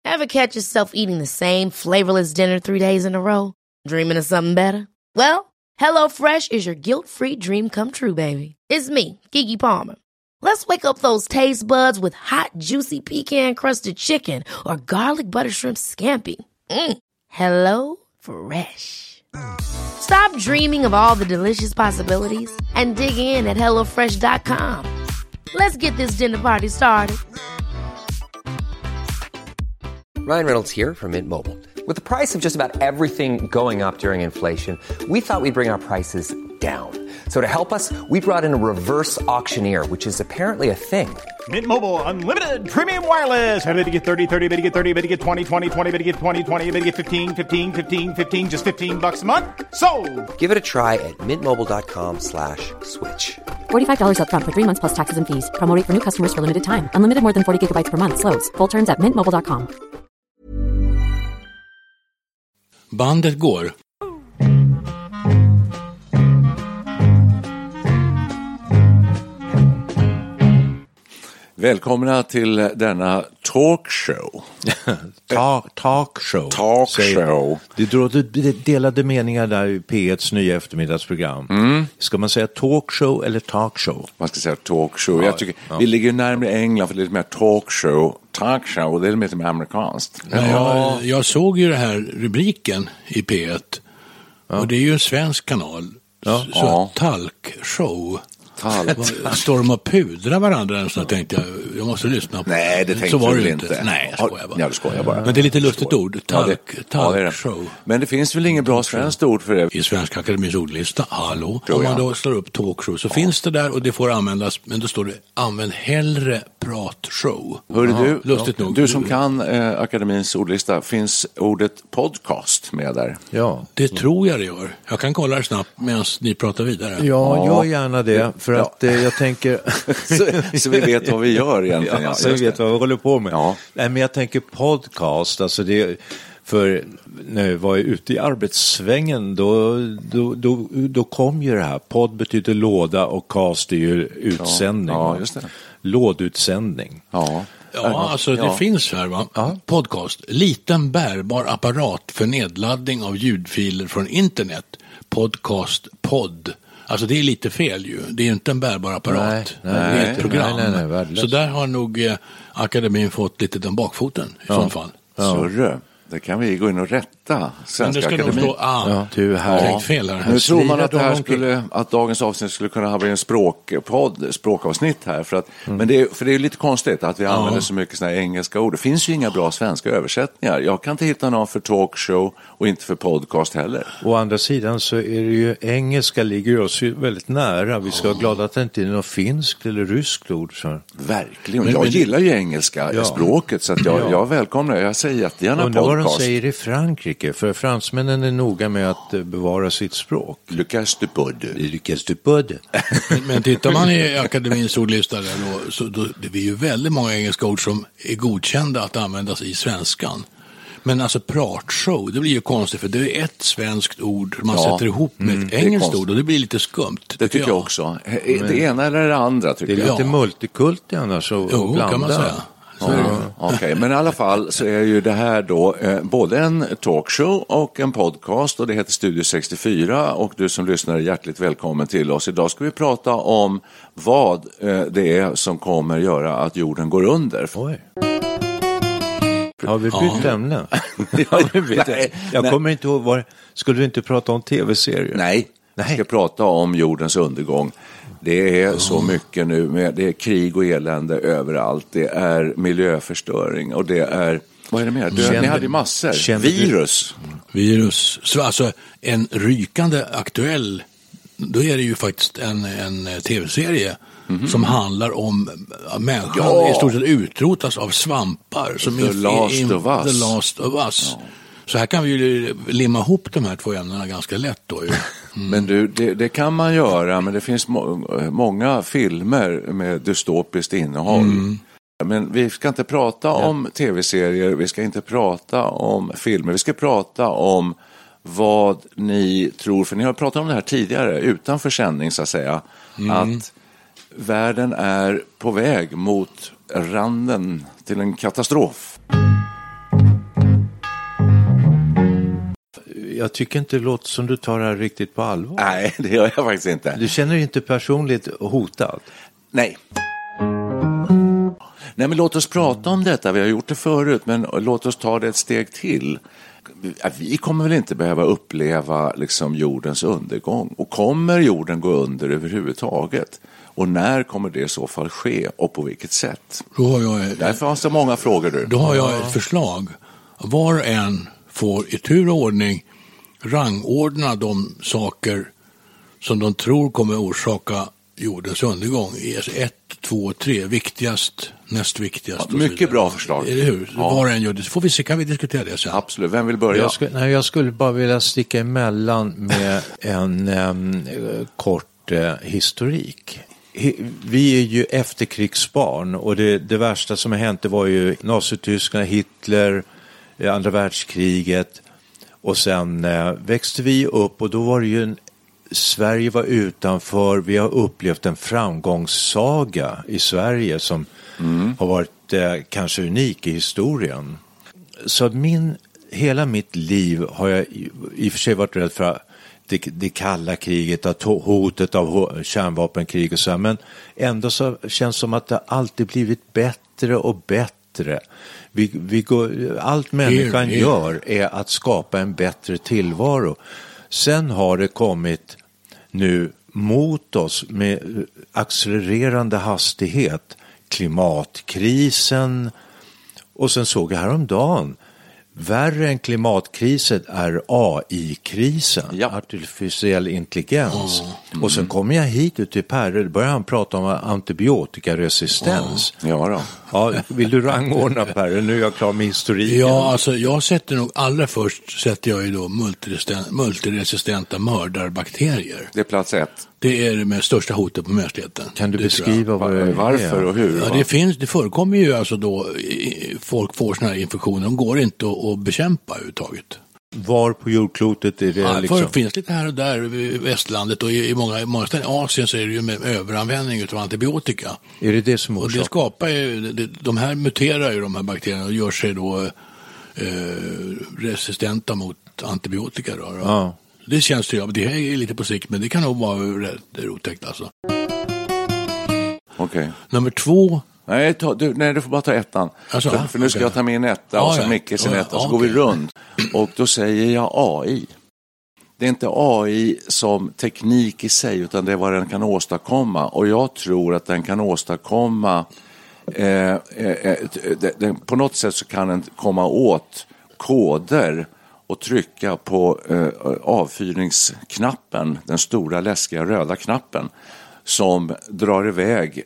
Ever catch yourself eating the same flavorless dinner 3 days in a row? Dreaming of something better? Well, HelloFresh is your guilt-free dream come true, baby. It's me, Keke Palmer. Let's wake up those taste buds with hot, juicy pecan-crusted chicken or garlic butter shrimp scampi. Hello Fresh. Stop dreaming of all the delicious possibilities and dig in at HelloFresh.com. Let's get this dinner party started. Ryan Reynolds here from Mint Mobile. With the price of just about everything going up during inflation, we thought we'd bring our prices down. So to help us, we brought in a reverse auctioneer, which is apparently a thing. Mint Mobile Unlimited Premium Wireless. How to get 30, 30, how to get 30, how to get 20, 20, 20, how to get 20, 20, how to get 15, 15, 15, 15, just $15 a month? Sold! Give it a try at mintmobile.com/switch. $45 up front for 3 months plus taxes and fees. Promo rate for new customers for limited time. Unlimited more than 40 gigabytes per month. Slows full terms at mintmobile.com. Bandet går. Välkomna till denna talkshow. Talkshow. Det råder delade meningar där i P1s nya eftermiddagsprogram. Ska man säga talkshow eller talkshow? Man ska säga talkshow. Jag tycker vi ligger närmare England för det är lite mer talkshow. Talkshow, det är lite mer amerikanskt. Jag såg ju det här rubriken i P1 och det är ju en svensk kanal. Så talkshow. Står de och pudrar varandra så tänkte jag måste lyssna på. Nej, det tänkte så var du det inte. Nej, jag skojar bara. Ja, du skojar bara. Men det är lite lustigt ord. Talkshow. Men det finns väl ingen bra svenskt ord för det? I Svenska Akademins ordlista, om man då slår upp talkshow så finns det där och det får användas, men då står det använd hellre pratshow. Hörru Lustigt nog. Du som kan Akademins ordlista, finns ordet podcast med där? Ja. Det tror jag det gör. Jag kan kolla det snabbt medan ni pratar vidare. Ja, gör gärna det. För att jag tänker... så vi vet vad vi gör egentligen. Ja, så vi vet vad vi håller på med. Ja. Nej, men jag tänker podcast, alltså det... För när jag var ute i arbetssvängen då kom ju det här. Podd betyder låda och cast är ju utsändning. Ja, just det. Lådutsändning. Ja, alltså det finns här va? Podcast. Liten bärbar apparat för nedladdning av ljudfiler från internet. Podcast, podd. Alltså det är lite fel ju. Det är ju inte en bärbar apparat. Nej, det är ett program. Nej, så där har nog akademin fått lite den bakfoten i så fall. Sörre. Det kan vi gå in och rätta Svenska Akademin. Du har fel här. Nu tror man att dagens avsnitt skulle kunna ha blivit en språkavsnitt här. Men det är lite konstigt att vi använder så mycket såna här engelska ord. Det finns ju inga bra svenska översättningar. Jag kan inte hitta någon för talkshow och inte för podcast heller. Å andra sidan så är det ju, engelska ligger oss ju väldigt nära. Vi ska vara glada att det inte är något finskt eller ryskt ord. Så. Verkligen. Jag gillar ju engelska språket så att jag välkomnar. Jag säger jättegärna podcast. De säger i Frankrike, för fransmännen är noga med att bevara sitt språk. Lucas du Pod. Men tittar man i akademins ordlista där så det är ju väldigt många engelska ord som är godkända att användas i svenskan. Men alltså pratshow, det blir ju konstigt för det är ett svenskt ord man sätter ihop med ett engelskt ord och det blir lite skumt. Det tycker jag också. Det ena eller det andra tycker jag. Det är lite multikult annars och blanda. Kan man säga. Okej, men i alla fall så är ju det här då både en talkshow och en podcast och det heter Studio 64 och du som lyssnar är hjärtligt välkommen till oss. Idag ska vi prata om vad det är som kommer göra att jorden går under. Oj. Har vi bytt ämne? Jag kommer inte ihåg, skulle du inte prata om tv-serier? Nej, vi ska prata om jordens undergång. Det är så mycket nu, det är krig och elände överallt, det är miljöförstöring och det är, vad är det mer? Ni hade ju massor. Virus, så alltså en rykande aktuell, då är det ju faktiskt en tv-serie som handlar om människan i stort sett utrotas av svampar som The Last of Us. Ja. Så här kan vi ju limma ihop de här två ämnena ganska lätt då ju. Men du, det kan man göra, men det finns många filmer med dystopiskt innehåll. Men vi ska inte prata om tv-serier, vi ska inte prata om filmer, vi ska prata om vad ni tror, för ni har pratat om det här tidigare utanför sändning så att säga, att världen är på väg mot randen till en katastrof. jag tycker inte det låter som du tar det här riktigt på allvar. Nej, det gör jag faktiskt inte. Du känner dig inte personligt hotad? Nej. Nej, men låt oss prata om detta. Vi har gjort det förut, men låt oss ta det ett steg till. Vi kommer väl inte behöva uppleva liksom jordens undergång. Och kommer jorden gå under överhuvudtaget? Och när kommer det i så fall ske och på vilket sätt? Därför har så många frågor. Då har jag ett förslag. Var och en får i tur och ordning rangordna de saker som de tror kommer orsaka jordens undergång. 1, 2, 3, viktigast, näst viktigast. Mycket bra förslag. Eller hur? Ja. Var och en gör det. Så får vi se, kan vi diskutera det sen. Absolut. Vem vill börja? Jag skulle bara vilja sticka emellan med en kort historik. Vi är ju efterkrigsbarn och det värsta som har hänt det var ju Nazityskland, Hitler, andra världskriget och sen växte vi upp och då var det ju Sverige var utanför, vi har upplevt en framgångssaga i Sverige som har varit kanske unik i historien. Så hela mitt liv har jag i och för sig varit rädd för det kalla kriget, att hotet av kärnvapenkrig och så här, men ändå så känns det som att det alltid blivit bättre och bättre. Allt människan gör är att skapa en bättre tillvaro. Sen har det kommit nu mot oss med accelererande hastighet klimatkrisen och sen såg jag häromdagen värre än klimatkrisen är AI-krisen, artificiell intelligens. Och sen kommer jag hit ut till Perre, börjar han prata om antibiotikaresistens. Ja då. Ja, vill du rangordna Perre? Nu är jag klar med historiken. Ja, alltså jag sätter nog allra först sätter jag ju då multiresistenta mördarbakterier. Det är plats 1. Det är det med största hotet på mänskligheten. Kan du beskriva varför och hur? Ja, det förekommer ju alltså då folk får såna här infektioner. De går inte att bekämpa överhuvudtaget. Var på jordklotet är det liksom? Det finns lite här och där i västlandet och i många ställen i Asien så är det ju med överanvändning av antibiotika. Är det som orsak? Och det skapar ju, de här muterar ju de här bakterierna och gör sig då resistenta mot antibiotika då. Ja. Det känns ju, det här är lite på sikt men det kan nog vara rätt otäckt alltså. Okej. Nummer 2. Nej, du får bara ta ettan. Alltså, för nu ska jag ta min etta och sen Micke sin etta. Så går vi runt. Och då säger jag AI. Det är inte AI som teknik i sig utan det är vad den kan åstadkomma. Och jag tror att den kan åstadkomma på något sätt så kan den komma åt koder och trycka på avfyrningsknappen, den stora läskiga röda knappen som drar iväg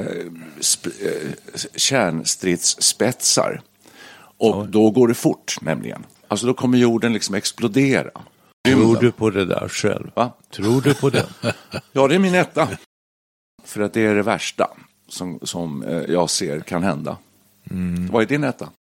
kärnstridsspetsar. Och då går det fort nämligen. Alltså då kommer jorden liksom explodera. Tror du på det där själv? Va? Tror du på det? Ja, det är min etta. För att det är det värsta som jag ser kan hända. Vad är din etta?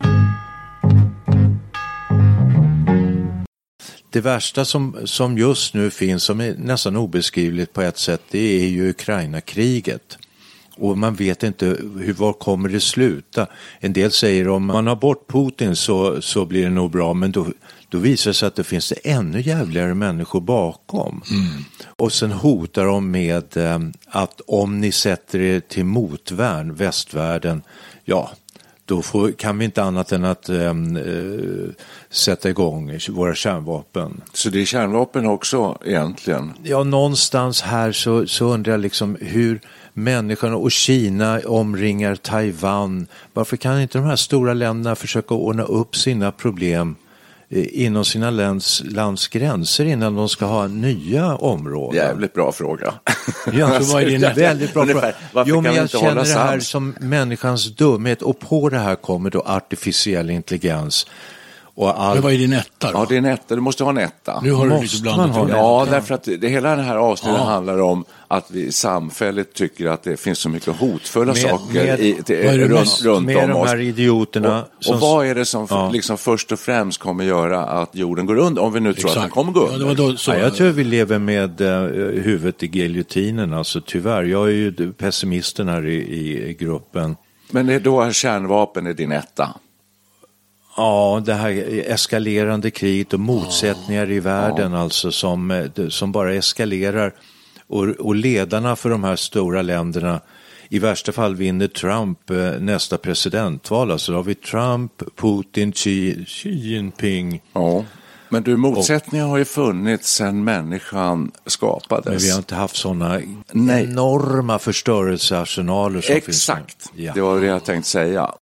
Det värsta som just nu finns, som är nästan obeskrivligt på ett sätt, det är ju Ukraina-kriget. Och man vet inte var kommer det sluta. En del säger om man har bort Putin så blir det nog bra, men då visar det sig att det finns det ännu jävligare människor bakom. Och sen hotar de med att om ni sätter er till motvärn, västvärlden, ja, då kan vi inte annat än att sätta igång våra kärnvapen. Så det är kärnvapen också egentligen? Ja, någonstans här så undrar jag liksom hur människorna och Kina omringar Taiwan. Varför kan inte de här stora länderna försöka ordna upp sina problem inom sina lands gränser innan de ska ha nya områden? Jävligt bra fråga. Ja, så var det väldigt bra fråga. Jo, men jag känner det här sams? som människans dumhet och på det här kommer då artificiell intelligens. Men vad är din etta då? Ja, det är en etta. Du måste ha en etta. Nu har du lite blandat. Ja, därför att hela den här avsnittet handlar om att vi samfälligt tycker att det finns så mycket hotfulla saker runt med om de oss. Här idioterna och vad är det som liksom först och främst kommer göra att jorden går under, om vi nu tror att den kommer gå under? Jag tror vi lever med huvudet i giljotinen, alltså tyvärr. Jag är ju pessimisten här i gruppen. Men då är kärnvapen är din etta? Ja, det här eskalerande kriget och motsättningar i världen alltså som bara eskalerar. Och ledarna för de här stora länderna, i värsta fall vinner Trump nästa presidentval. Alltså då har vi Trump, Putin, Xi Jinping. Ja, men du, motsättningar har ju funnits sedan människan skapades. Men vi har inte haft sådana enorma förstörelsearsenaler som finns. Exakt, det var det jag tänkte säga.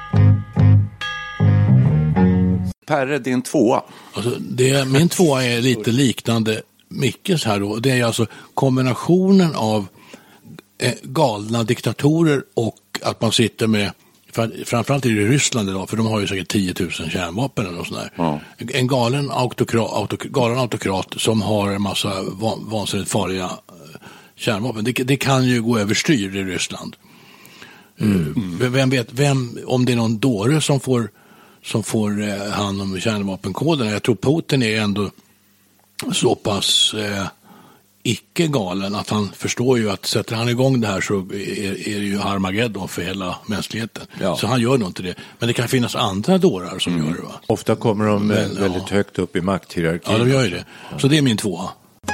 Perre, din tvåa. Alltså, min tvåa är lite liknande Mickes här då. Det är alltså kombinationen av galna diktatorer och att man sitter med, framförallt i Ryssland idag, för de har ju säkert 10 000 kärnvapen eller något sånt där. Ja. En galen autokrat som har en massa vansinnigt farliga kärnvapen. Det kan ju gå överstyr i Ryssland. Vem vet, om det är någon dåre som får hand om kärnvapenkoderna. Jag tror Putin är ändå så pass icke galen att han förstår ju att sätter han igång det här så är det ju Armageddon för hela mänskligheten. Ja. Så han gör nog inte det. Men det kan finnas andra dårar som gör det. Va? Ofta kommer de väldigt högt upp i makthierarkin. Ja, de gör ju det. Så det är min tvåa.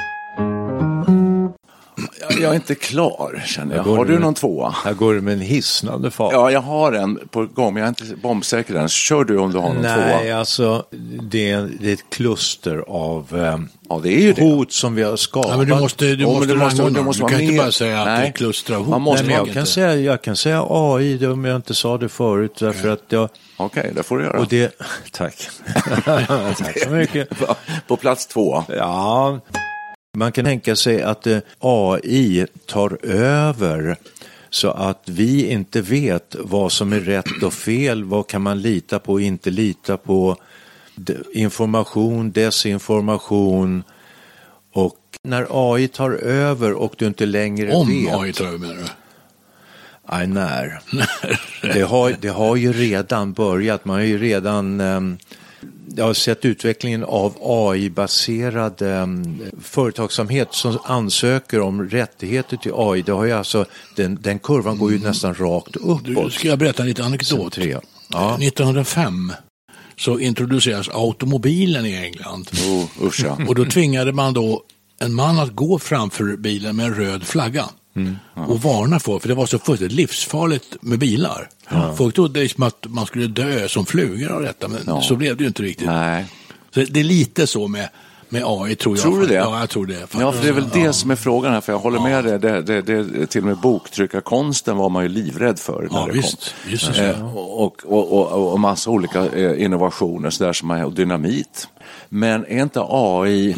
Jag är inte klar, känner jag. Har du någon tvåa? Här går det med en hisnande fart. Ja, jag har en på gång, men jag är inte bombsäker den. Kör du om du har någon tvåa? Nej, alltså det är ett kluster av det är ju hot som vi har skapat. Ja, men du kan inte bara säga att det är kluster av hot. Jag kan säga AI, om jag inte sa det förut. Därför att jag... Okej, det får du göra. Och det... Tack. Tack så mycket. På plats 2. Ja... Man kan tänka sig att AI tar över så att vi inte vet vad som är rätt och fel, vad kan man lita på och inte lita på, information, desinformation. Och när AI tar över och du inte längre vet... Om AI tar över, menar du? Nej, när. Det har ju redan börjat, man har ju redan... Jag har sett utvecklingen av AI-baserad företagsamhet som ansöker om rättigheter till AI. Det har ju alltså, den kurvan går ju nästan rakt uppåt. Ska jag berätta en liten anekdot? Ja. 1905 så introduceras automobilen i England. Och då tvingade man då en man att gå framför bilen med en röd flagga. Och varna för det var så fullständigt livsfarligt med bilar. Folk trodde liksom att man skulle dö som flugor av detta, men så blev det ju inte riktigt. Nej. Så det är lite så med AI, tror jag. Tror du det? Ja, jag tror det. Ja, för det är väl det som är frågan här, för jag håller med dig. Det till och med boktryckarkonsten var man ju livrädd för när det kom. Och massa olika innovationer så där som och dynamit. Men är inte AI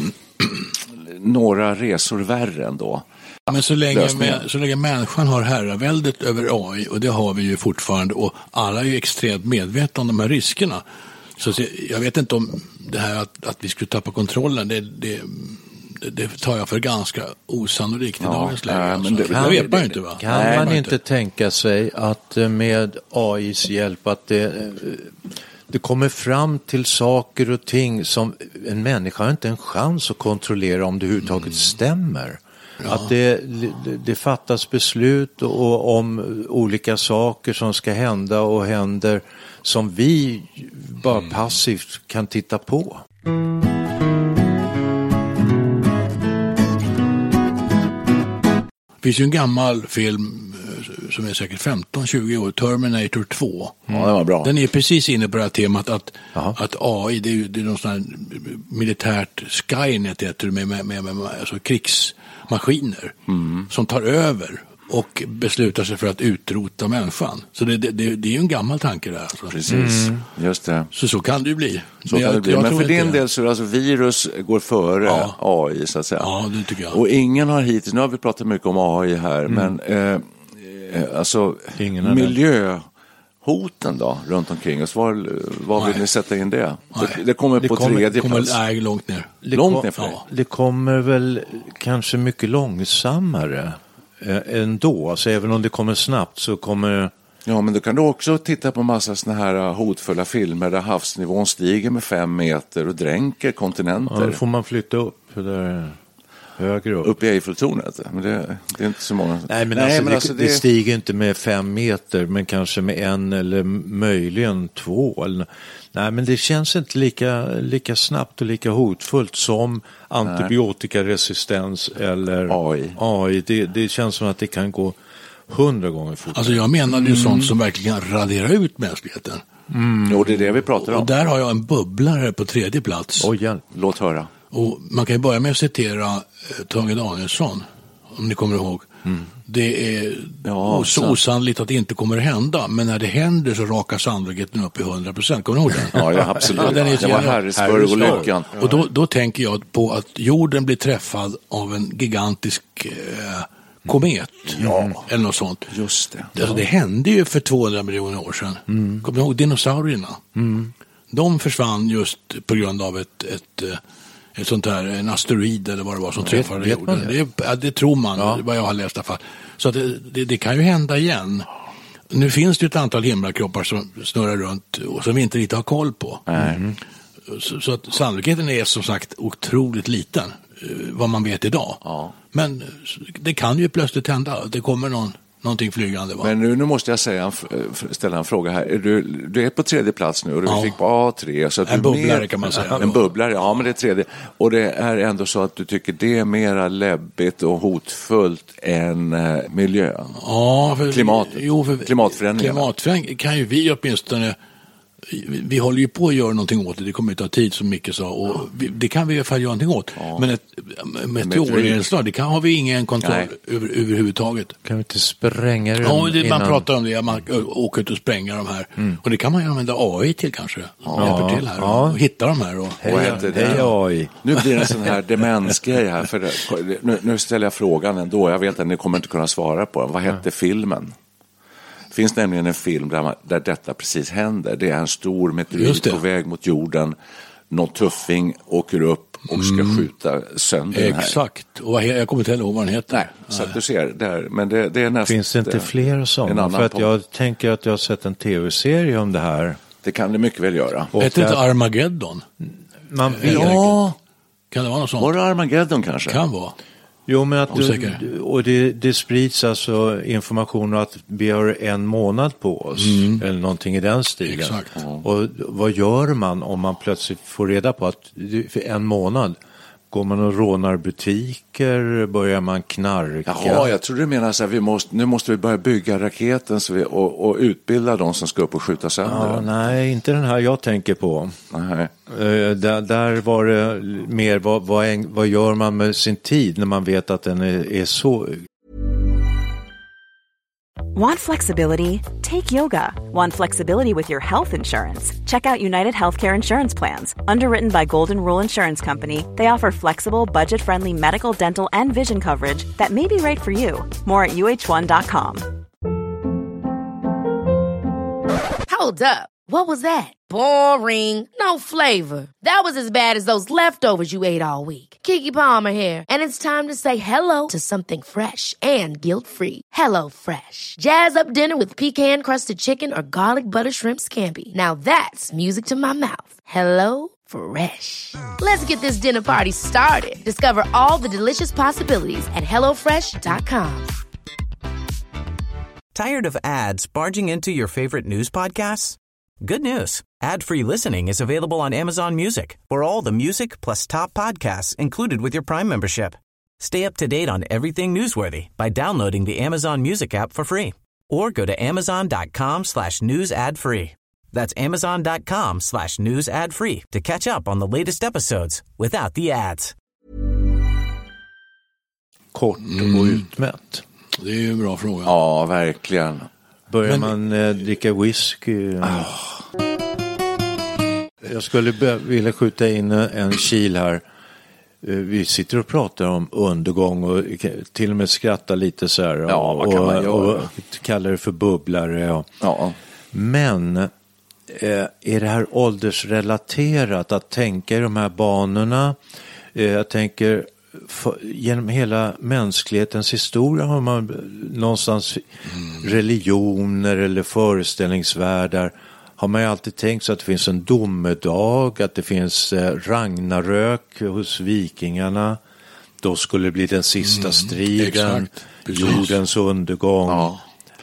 några resor värre ändå? Men så länge människan har herraväldet över AI, och det har vi ju fortfarande, och alla är ju extremt medvetna om de här riskerna. Så jag vet inte om det här att vi skulle tappa kontrollen, det tar jag för ganska osannolikt i dagens läge. Men det vet man ju inte, va? Kan man inte tänka sig att med AIs hjälp att det kommer fram till saker och ting som en människa har inte en chans att kontrollera om det överhuvudtaget stämmer? Ja. Att det fattas beslut och om olika saker som ska hända och händer som vi bara passivt kan titta på. Det finns ju en gammal film som är säkert 15-20 år, Terminator 2. Ja, det var bra. Den är precis inne på det här temat att AI, det är någon sån här militärt Skynet heter det, med alltså krigsmaskiner som tar över och beslutar sig för att utrota människan. Så det är ju en gammal tanke där. Alltså. Precis, just det. Så kan det ju bli. Men för din del så är alltså virus går före AI, så att säga. Ja, det tycker jag. Och ingen har hittills, nu har vi pratat mycket om AI här, men alltså miljöhoten då runt omkring oss, var vill ni sätta in det? Det kommer på tredje plats. Nej, långt ner. Långt ner för dig. Det kommer väl kanske mycket långsammare ändå. Alltså även om det kommer snabbt så kommer... Ja, men då kan du också titta på massa såna här hotfulla filmer där havsnivån stiger med 5 meter och dränker kontinenter. Ja, då får man flytta upp. högre upp. Uppe i Eiffeltornet, men det är inte så många. Nej, men det stiger inte med 5 meter, men kanske med 1 eller möjligen 2. Nej, men det känns inte lika snabbt och lika hotfullt som antibiotikaresistens eller AI. Det känns som att det kan gå 100 gånger fortare. Alltså jag menar ju sånt som verkligen raderar ut mänskligheten. Jo, det är det vi pratar om. Och där har jag en bubblare på 3:e plats. Låt höra. Och man kan ju börja med att citera Tage Danielsson, om ni kommer ihåg. Det är så osannolikt att det inte kommer att hända, men när det händer så rakar sannolikheten upp i 100%. Kommer ni ihåg den? Ja, absolut. Den är det var Harrisburg-olyckan. Och då tänker jag på att jorden blir träffad av en gigantisk komet. Eller något sånt. Just det. Alltså, det hände ju för 200 miljoner år sedan. Kommer ni ihåg dinosaurierna? De försvann just på grund av ett sånt här, en asteroid eller vad det var som träffade jorden. Det tror man, vad jag har läst i alla fall. Så att det kan ju hända igen. Nu finns det ju ett antal himlakroppar som snurrar runt och som vi inte riktigt har koll på. Så att sannolikheten är som sagt otroligt liten, vad man vet idag. Men det kan ju plötsligt hända. Det kommer någonting flygande. Va? Men nu måste jag ställa en fråga här. Du är på 3:e plats nu och du fick på A3. Så att en bubblare kan man säga. En bubblare, ja, men det är 3:e. Och det är ändå så att du tycker det är mera läbbigt och hotfullt än miljön. Ja, klimatet. Klimatförändringarna. Klimatförändringar kan ju vi åtminstone. Vi håller ju på att göra någonting åt det. Det kommer att ta tid, som Micke sa. Och det kan vi i alla fall göra någonting åt. Men ett meteornedslag, det har vi ingen kontroll överhuvudtaget. Kan vi inte spränga det? Man pratar om det. Man åker ut och spränga de här. Och det kan man ju använda AI till kanske. Hjälper till här och hitta de här. Hej AI. Nu blir det en sån här demensgrej här. För nu ställer jag frågan ändå. Jag vet att ni kommer inte kunna svara på den. Vad hette filmen? Det finns nämligen en film där detta precis händer. Det är en stor meteorit på väg mot jorden. Någon tuffing åker upp och ska skjuta sönder den här. Exakt. Och jag kommer inte ihåg vad den heter. Nej, så att du ser där. Men det är nästan. Finns det inte fler sådana? För att jag tänker att jag har sett en tv-serie om det här. Det kan det mycket väl göra. Heter inte Armageddon? Man vet. Ja. Kan det vara något sånt? Var det Armageddon kanske? Kan vara. Jo, men det sprids alltså information att vi har 1 månad på oss eller någonting i den stilen. Exakt. Och vad gör man om man plötsligt får reda på att för 1 månad går man och rånar butiker, börjar man knarka? Ja, jag tror du menar så här, nu måste vi börja bygga raketen och utbilda de som ska upp och skjuta sönder den. Nej, inte den här jag tänker på. Nej. Där var det mer vad gör man med sin tid när man vet att den är så. Want flexibility? Take yoga. Want flexibility with your health insurance? Check out United Healthcare Insurance Plans. Underwritten by Golden Rule Insurance Company, they offer flexible, budget-friendly medical, dental, and vision coverage that may be right for you. More at uh1.com. Hold up. What was that? Boring. No flavor. That was as bad as those leftovers you ate all week. Keke Palmer here, and it's time to say hello to something fresh and guilt-free. Hello Fresh. Jazz up dinner with pecan-crusted chicken or garlic butter shrimp scampi. Now that's music to my mouth. Hello Fresh. Let's get this dinner party started. Discover all the delicious possibilities at hellofresh.com. Tired of ads barging into your favorite news podcasts? Good news. Ad-free listening is available on Amazon Music for all the music plus top podcasts included with your Prime membership. Stay up to date on everything newsworthy by downloading the Amazon Music app for free or go to amazon.com/news ad free. That's amazon.com/news ad free to catch up on the latest episodes without the ads. Kort och utmätt. Det är ju en bra fråga. Ja, verkligen. Börjar man dricka whisky? Jag skulle vilja skjuta in en kil här. Vi sitter och pratar om undergång och till och med skrattar lite så här. Och kallar det för bubblare. Ja. Men är det här åldersrelaterat att tänka i de här banorna? Jag tänker genom hela mänsklighetens historia har man någonstans religioner eller föreställningsvärldar har man ju alltid tänkt så att det finns en domedag, att det finns Ragnarök hos vikingarna. då skulle det bli den sista striden, jordens undergång. Ja.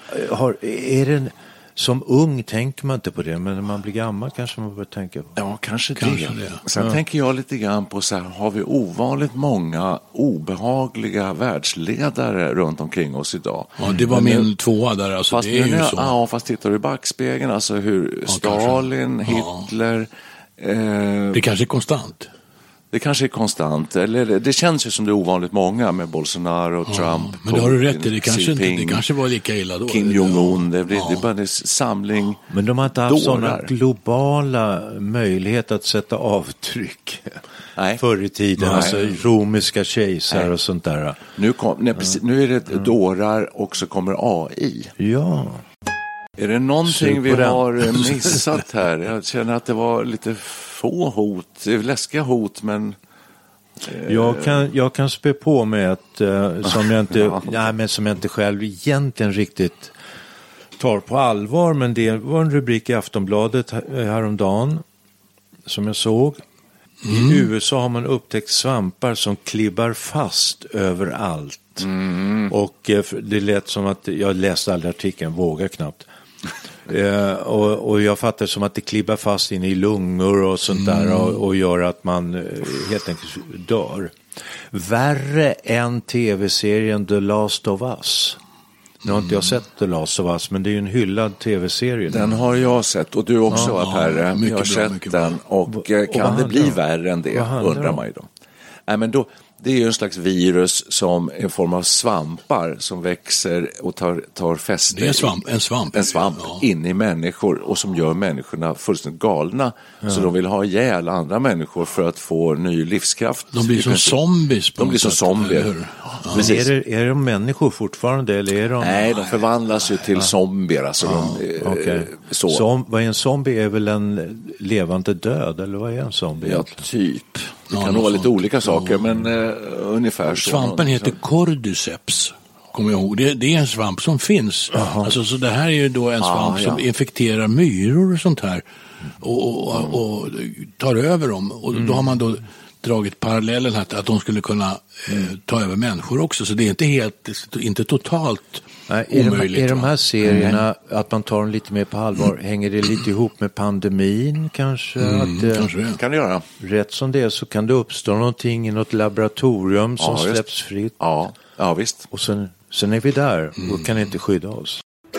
Är det som ung tänker man inte på det, men när man blir gammal kanske man bör tänka på. Ja, kanske det. Sen tänker jag lite grann på så här, har vi ovanligt många obehagliga världsledare runt omkring oss idag? Ja, det var min tvåa där. Alltså, fast, det är ju så. Ja, fast tittar du i backspegeln, alltså hur Stalin, Hitler... det kanske är konstant. Det kanske är konstant, eller det känns ju som det är ovanligt många med Bolsonaro, Trump, men det har du rätt i, det kanske var lika illa då. Kim Jong-un, det är bara en samling. Men de har inte haft sådana globala möjligheter att sätta avtryck förr i tiden, alltså romerska kejsar och sånt där. Nu är det dårar och så kommer AI. Ja. Är det någonting vi har missat här? Jag känner att det var lite få hot, läskiga hot, men... Jag kan spä på med att som jag inte själv egentligen riktigt tar på allvar, men det var en rubrik i Aftonbladet häromdagen som jag såg. I USA har man upptäckt svampar som klibbar fast överallt. Och det lät som att, jag läste aldrig artikeln, vågar knappt. Och jag fattar som att det klibbar fast in i lungor och sånt där och gör att man helt enkelt dör. Värre än tv-serien The Last of Us. Nu har inte jag sett The Last of Us, men det är ju en hyllad tv-serie. Den har jag sett, och du också, Perre. Jag har sett den, och kan det bli värre än det, undrar man ju då. Nej, men då, det är ju en slags virus som är en form av svampar som växer och tar fäste. Det är en svamp in i människor, och som gör människorna fullständigt galna. Så de vill ha ihjäl andra människor för att få ny livskraft. De blir som zombies. De blir som zombier. Men är de människor fortfarande, eller är de... Nej, de förvandlas ju till zombier. Alltså vad är en zombie? Är väl en levande död, eller vad är en zombie? Ja, typ. Det kan nog vara lite olika saker, men ungefär så. Svampen heter cordyceps, kommer jag ihåg. Det är en svamp som finns. Alltså, så det här är ju då en svamp som infekterar myror och sånt här. Och tar över dem. Och då har man då dragit parallellen här att de skulle kunna ta över människor också. Så det är inte totalt omöjligt. Är de här serierna, att man tar dem lite mer på allvar, hänger det lite ihop med pandemin kanske? Kanske kan det göra. Rätt som det är så kan det uppstå någonting i något laboratorium som släpps fritt. Ja, visst. Och sen är vi där och kan inte skydda oss.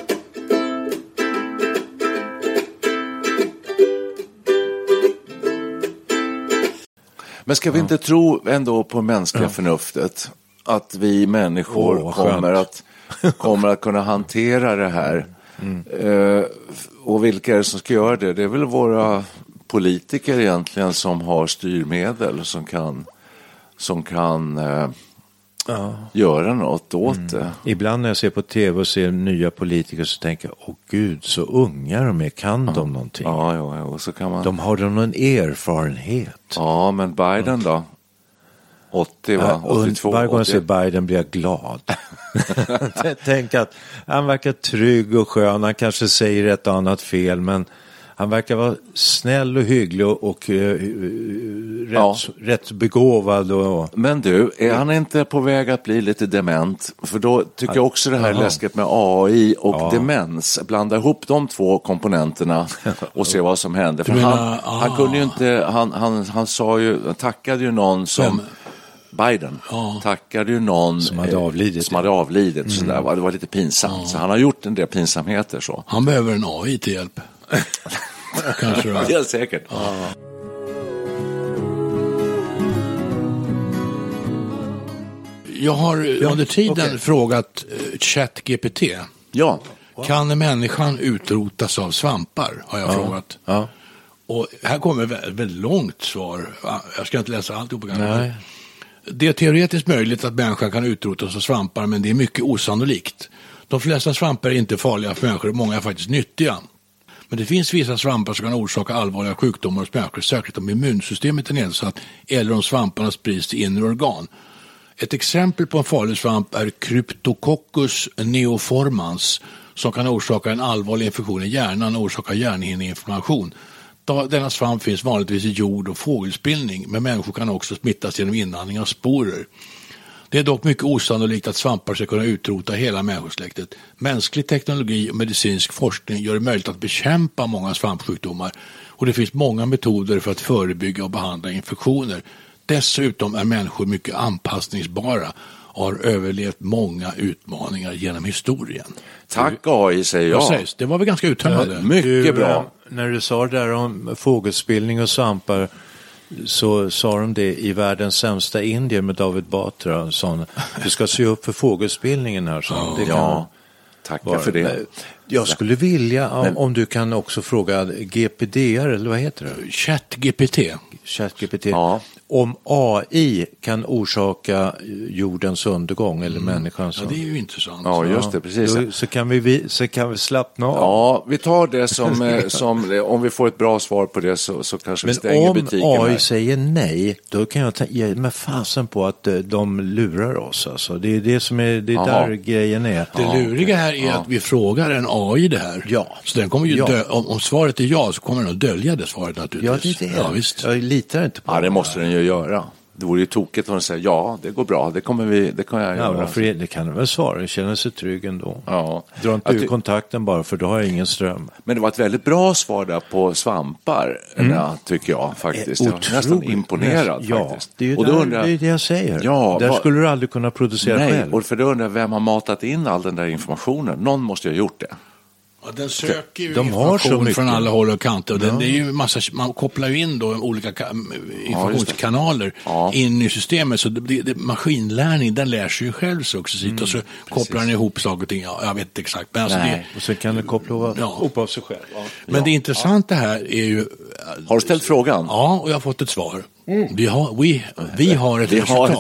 Men ska vi inte tro ändå på mänskliga förnuftet att vi människor kommer att kunna hantera det här? Och vilka är det som ska göra det? Det är väl våra politiker egentligen som har styrmedel som kan göra något åt det. Ibland när jag ser på tv och ser nya politiker så tänker jag, åh gud, så unga de är, kan de någonting? Ja, och så kan man... De har någon erfarenhet. Ja, men Biden då? 80 va? 82. Varje gång jag ser Biden blir jag glad. Tänk att han verkar trygg och skön. Han kanske säger ett annat fel, men han verkar vara snäll och hygglig och rätt begåvad. Men du, är han inte på väg att bli lite dement? För då tycker jag också det här är läskigt med AI och demens. Blanda ihop de två komponenterna och se vad som händer. För han kunde ju inte, han sa ju, tackade ju någon som... Biden tackade ju någon som hade avlidit. Så där. Det var lite pinsamt. Så han har gjort en del pinsamheter så. Han behöver en AI till hjälp. Kanske då. Helt säkert. Jag har under tiden frågat ChatGPT. Ja. Kan människan utrotas av svampar? Har jag frågat. Ja. Och här kommer ett väldigt långt svar. Jag ska inte läsa allt på gång. Det är teoretiskt möjligt att människan kan utrotas av svampar, men det är mycket osannolikt. De flesta svampar är inte farliga för människor och många är faktiskt nyttiga. Men det finns vissa svampar som kan orsaka allvarliga sjukdomar hos människor, särskilt om immunsystemet är nedsatt eller om svamparna sprids till inre organ. Ett exempel på en farlig svamp är Cryptococcus neoformans, som kan orsaka en allvarlig infektion i hjärnan och orsaka hjärnhinneinflammation. Denna svamp finns vanligtvis i jord- och fågelspillning, men människor kan också smittas genom inandning av sporer. Det är dock mycket osannolikt att svampar ska kunna utrota hela människosläktet. Mänsklig teknologi och medicinsk forskning gör det möjligt att bekämpa många svampsjukdomar och det finns många metoder för att förebygga och behandla infektioner. Dessutom är människor mycket anpassningsbara och har överlevt många utmaningar genom historien. Tack AI, säger jag. Vad sägs? Det var väl ganska uttömmande. Mycket bra. När du sa det där om fågelspillning och svampar så sa de det i Världens sämsta indier med David Batra. Du ska se upp för fågelspillningen här. Tackar för det. Jag skulle vilja, om du kan också fråga GPDR, eller vad heter det? ChatGPT. Ja. Om AI kan orsaka jordens undergång eller människans. Ja, det är ju intressant. Ja, just det, precis. Så kan vi slappna av. Ja, vi tar det som om vi får ett bra svar på det så kanske vi stänger butiken. Men om AI här säger nej, då kan jag ge mig fasen på att de lurar oss. Alltså. Det är det som är, det är där grejen är. Det luriga här är att vi frågar en AI det här. Ja. Så den kommer ju om svaret är ja så kommer den att dölja det svaret naturligtvis. Ja, det är det. Ja, visst. Jag litar inte på det måste den ju göra. Det vore ju tokigt om de säger ja, det går bra, det kan jag göra. Det kan den väl svara, det känner sig trygg ändå. Ja. Dra inte ur kontakten bara, för då har jag ingen ström. Men det var ett väldigt bra svar där på svampar, tycker jag faktiskt. Jag är nästan imponerad faktiskt. Det är ju det är det jag säger. Ja, där skulle du aldrig kunna producera själv. Och för då undrar jag vem har matat in all den där informationen. Någon måste ju ha gjort det. Ja, den söker ju information från alla håll och kanter. Och det är ju man kopplar ju in då olika informationskanaler in i systemet. Så maskinlärning, den lär sig ju själv successivt. Och så kopplar den ihop saker och ting. Ja, jag vet inte exakt. Men alltså och så kan den koppla ihop av sig själv. Ja. Men det intressanta här är ju... Har du ställt frågan? Ja, och jag har fått ett svar. Vi har ett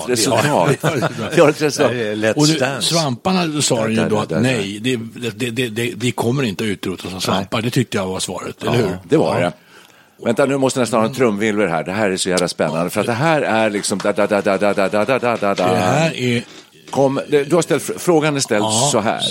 resultat. Och svamparna sa ju då att nej, vi kommer inte att utrotas av svampar. Det tyckte jag var svaret, eller hur? Det var det. Vänta, nu måste nästan ha en trumvirvel här. Det här är så jävla spännande. För att det här är liksom... Det här är... Du har ställt... Frågan är ställd så här.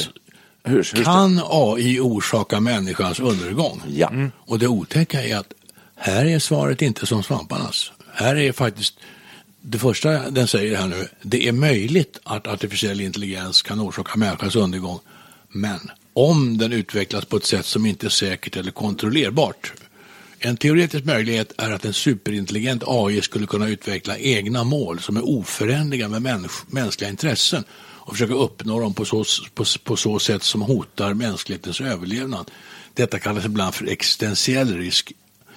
Hur kan AI orsaka människans undergång? Ja. Och det otäcka är att här är svaret inte som svamparnas. Här är faktiskt det första den säger här nu. Det är möjligt att artificiell intelligens kan orsaka människans undergång. Men om den utvecklas på ett sätt som inte är säkert eller kontrollerbart. En teoretisk möjlighet är att en superintelligent AI skulle kunna utveckla egna mål som är oförenliga med mänskliga intressen och försöka uppnå dem på så sätt som hotar mänsklighetens överlevnad. Detta kallas ibland för existentiell risk.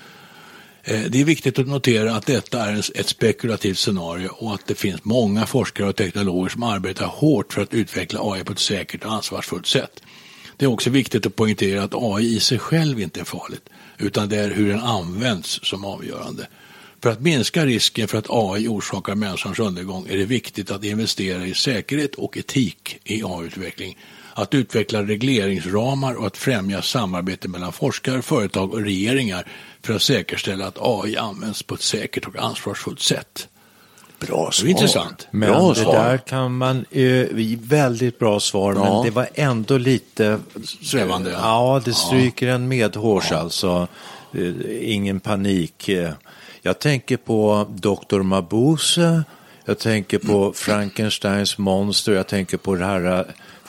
Det är viktigt att notera att detta är ett spekulativt scenario och att det finns många forskare och teknologer som arbetar hårt för att utveckla AI på ett säkert och ansvarsfullt sätt. Det är också viktigt att poängtera att AI i sig själv inte är farligt, utan det är hur den används som avgörande. För att minska risken för att AI orsakar människans undergång är det viktigt att investera i säkerhet och etik i AI-utveckling. Att utveckla regleringsramar och att främja samarbete mellan forskare, företag och regeringar för att säkerställa att AI används på ett säkert och ansvarsfullt sätt. Bra svar. Det är intressant. Men bra det svar. Där kan man, väldigt bra svar, men det var ändå lite svävande. Ja, det stryker en medhårs alltså. Ingen panik. Jag tänker på Dr. Mabuse, jag tänker på Frankensteins monster, jag tänker på det här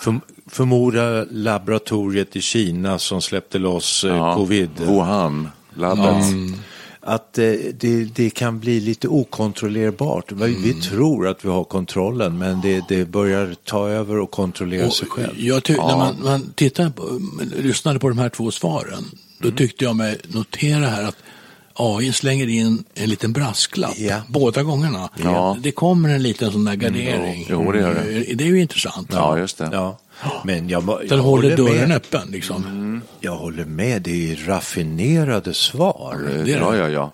förmodade laboratoriet i Kina som släppte loss covid. Wuhan-labbet. Att det kan bli lite okontrollerbart. Vi tror att vi har kontrollen, men det börjar ta över och kontrollera sig själv. När man lyssnade på de här två svaren, då tyckte jag mig notera här att AI slänger in en liten brasklapp båda gångerna. Ja. Det kommer en liten sån där gardering. Jo, det gör det. Det är ju intressant. Ja, just det. Ja. Men jag håller dörren öppen liksom. Jag håller med, det är raffinerade svar. Ja.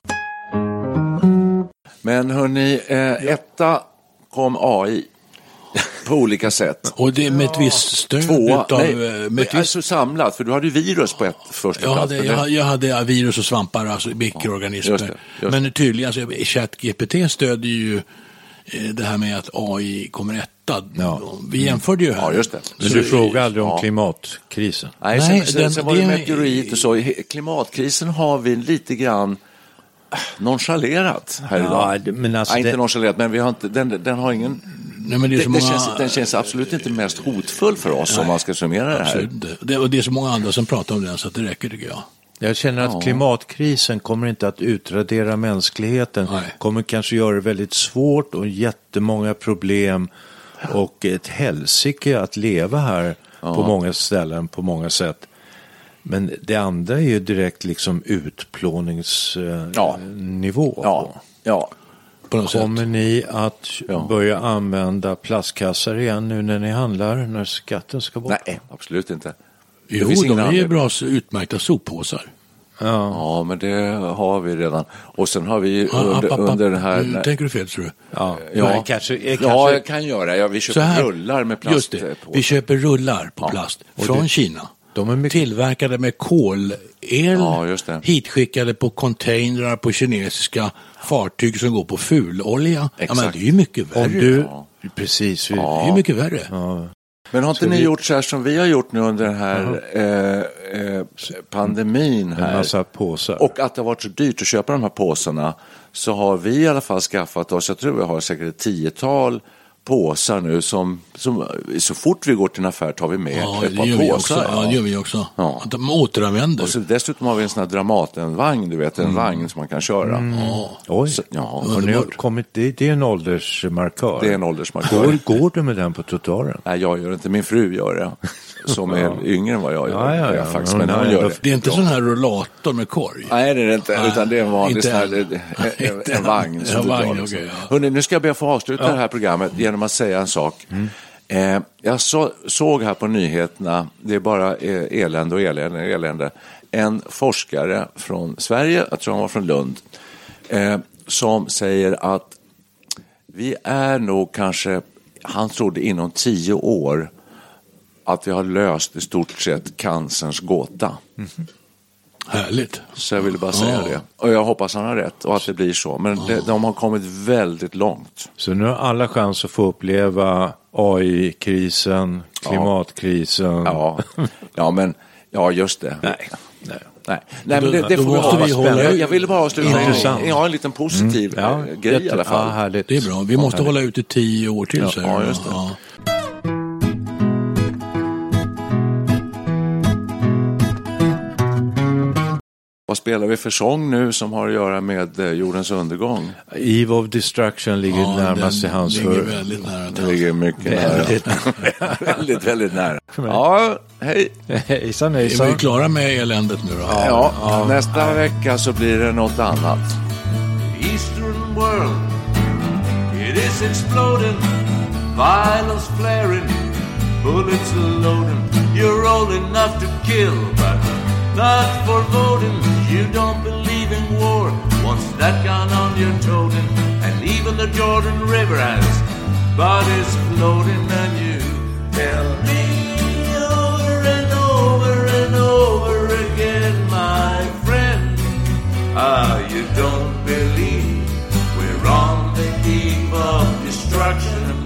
Men hörni, etta kom AI på olika sätt. Och det med ett visst stöd alltså samlat, för du hade ju virus på ett första plats. Jag hade virus och svampar, alltså mikroorganismer. Just det. Men tydligen, alltså, ChatGPT stödjer ju det här med att AI kommer etta. Vi jämförde ju här. Ja, just det. Men du frågade aldrig om klimatkrisen. Nej, sen var det meteorit och så. Klimatkrisen har vi lite grann nonchalerat här idag. Men alltså inte nonchalerat, men vi har inte, den har ingen Nej, men det är så många... Den känns absolut inte mest hotfull för oss om man ska summera det här. Absolut. Det är så många andra som pratar om den så att det räcker, tycker jag. Jag känner att klimatkrisen kommer inte att utradera mänskligheten. Kommer kanske göra det väldigt svårt och jättemånga problem och ett helsike att leva här på många ställen, på många sätt. Men det andra är ju direkt liksom utplåningsnivå. Ja. Kommer ni att börja använda plastkassar igen nu när ni handlar, när skatten ska bort? Nej, absolut inte. Jo, de är ju bra utmärkta soppåsar. Ja, men det har vi redan. Och sen har vi under den här... Nu tänker du fel, tror du? Jag kan göra. Vi köper rullar med plast. Just det, vi köper rullar på plast från Kina. De är tillverkade med kolel, hitskickade på containrar på kinesiska fartyg som går på fulolja. Ja, men det är ju mycket värre. Precis. Det är ju mycket värre. Ja. Men har inte ni gjort så här som vi har gjort nu under den här pandemin här? En massa påsar. Och att det har varit så dyrt att köpa de här påsarna, så har vi i alla fall skaffat oss, jag tror vi har säkert 10-tal påsar nu som så fort vi går till en affär tar vi med ett par påsar. Ja, det gör vi också. Att de återanvänder. Och så dessutom har vi en sån här Dramaten-vagn, du vet, en vagn som man kan köra. Oj, så, det är en åldersmarkör. Det är en åldersmarkör. Går du med den på trottoaren? Nej, jag gör inte. Min fru gör det. Som är yngre än vad jag gör. Ja. Faktiskt, men hon gör det. Det är inte sån här rullator med korg. Nej, det är det inte. Utan det är en vanlig en vagn. Hörrni, nu ska jag be att få avsluta det här programmet genom att säga en sak. Jag såg här på nyheterna, det är bara elände och elände. En forskare från Sverige, jag tror han var från Lund, som säger att vi är nog kanske, han trodde inom 10 år att vi har löst i stort sett cancerns gåta. Härligt. Så jag ville bara säga det. Och jag hoppas han har rätt och att det blir så. Men de har kommit väldigt långt. Så nu har alla chans att få uppleva AI-krisen, klimatkrisen. Ja, just det. Nej, men det får vi hålla. Jag ville bara avsluta. Jag har en liten positiv grej i alla fall. Ja, härligt. Det är bra. Vi måste hålla ut i 10 år till. Ja, just det. Ja. Vad spelar vi för sång nu som har att göra med jordens undergång? Eve of Destruction ligger närmast till hans för. Ligger väldigt nära. Det ligger mycket nära. väldigt nära. Ja, hej. Hejsan. Är vi klara med eländet nu då? Ja, nästa vecka så blir det något annat. Eastern world, it is exploding, violence flaring, bullets loading, you're old enough to kill, but not for voting. You don't believe in war. Once that gun on your totem, and even the Jordan River has bodies floating, and you tell me over and over and over again, my friend, you don't believe we're on the eve of destruction.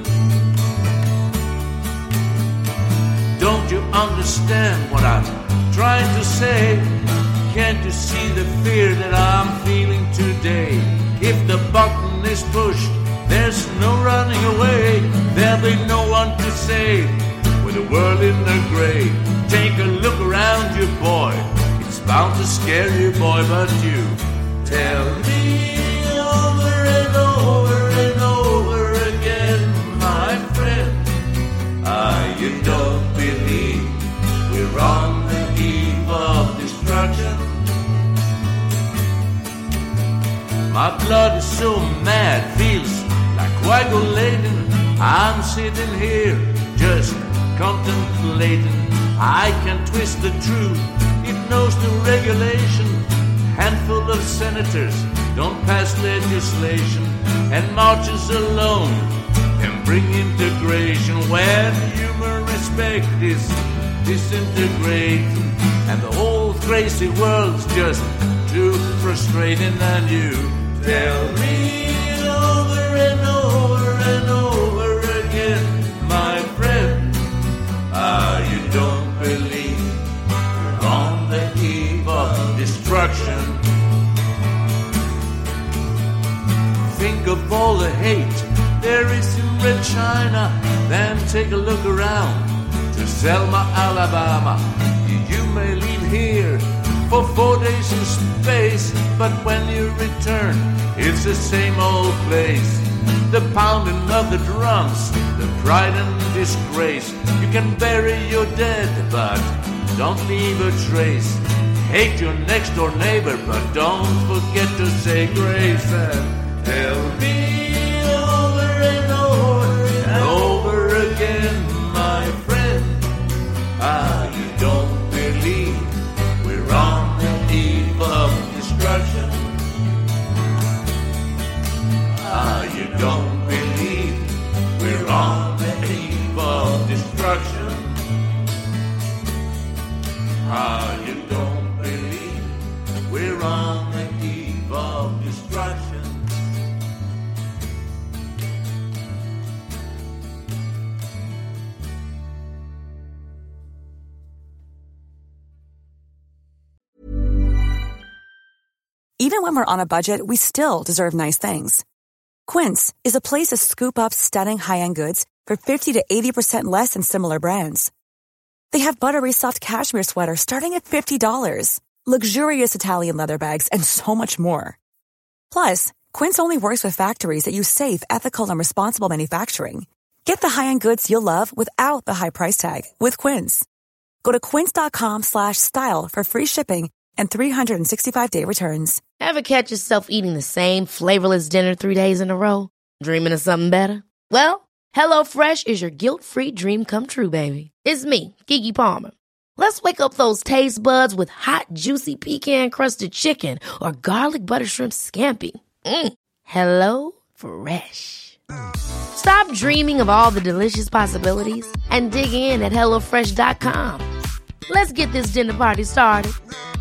Don't you understand what I'm trying to say? Can't you see the fear that I'm feeling today? If the button is pushed, there's no running away. There'll be no one to save with the world in the grave. Take a look around you, boy. It's bound to scare you, boy, but you tell me over and over and over again, my friend, you don't believe we're on the eve of destruction. My blood is so mad, feels like coagulating. I'm sitting here just contemplating. I can twist the truth, it knows no regulation. Handful of senators don't pass legislation and marches alone and bring integration when human respect is disintegrating and the whole crazy world's just too frustrating. And you tell me over and over and over again, my friend, you don't believe we're on the eve of destruction. Think of all the hate there is in red china, then take a look around to Selma, Alabama. You may leave here for 4 days in space, but when you return, it's the same old place. The pounding of the drums, the pride and disgrace. You can bury your dead, but don't leave a trace. Hate your next door neighbor, but don't forget to say grace. And tell me over and over and over again, my friend, you don't believe we're on the eve of destruction. You don't believe we're on the eve of destruction. You don't believe we're on the eve of destruction. Even when we're on a budget, we still deserve nice things. Quince is a place to scoop up stunning high-end goods for 50 to 80% less than similar brands. They have buttery soft cashmere sweaters starting at $50, luxurious Italian leather bags, and so much more. Plus, Quince only works with factories that use safe, ethical, and responsible manufacturing. Get the high-end goods you'll love without the high price tag with Quince. Go to quince.com/style for free shipping and 365-day returns. Ever catch yourself eating the same flavorless dinner 3 days in a row? Dreaming of something better? Well, HelloFresh is your guilt-free dream come true, baby. It's me, Keke Palmer. Let's wake up those taste buds with hot, juicy pecan-crusted chicken or garlic butter shrimp scampi. Hello Fresh. Stop dreaming of all the delicious possibilities and dig in at HelloFresh.com. Let's get this dinner party started.